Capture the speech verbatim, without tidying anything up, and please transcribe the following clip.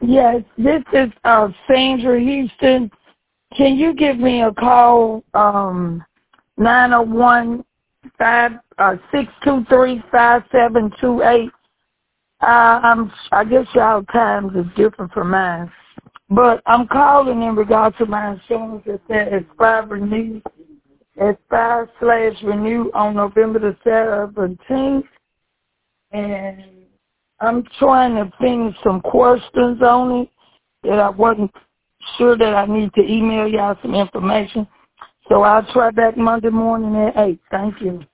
Yes, this is uh, Sandra Houston. Can you give me a call, um, nine oh one, six two three, five seven two eight? Uh, I'm, I guess y'all times is different from mine. But I'm calling in regard to my insurance. It said expire renew, expire slash renew on November the seventeenth. And I'm trying to finish some questions on it that I wasn't sure that I need to email y'all some information. So I'll try back Monday morning at eight. Thank you.